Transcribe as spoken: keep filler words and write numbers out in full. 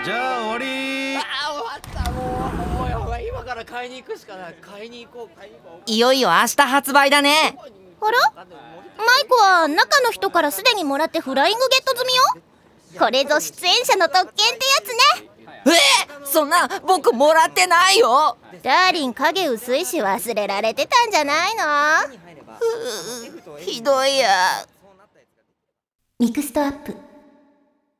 じゃあ終わり。 あー終わった。もうもうやばい、今から買いに行くしかない。買いに行こう買いに行こう。 いよいよ明日発売だね。 あら、マイコは中の人からすでにもらってフライングゲット済みよ。これぞ出演者の特権ってやつね。 え、そんな僕もらってないよ。 ダーリン影薄いし忘れられてたんじゃないの。 ふう、ひどいや。 ミクストアップ。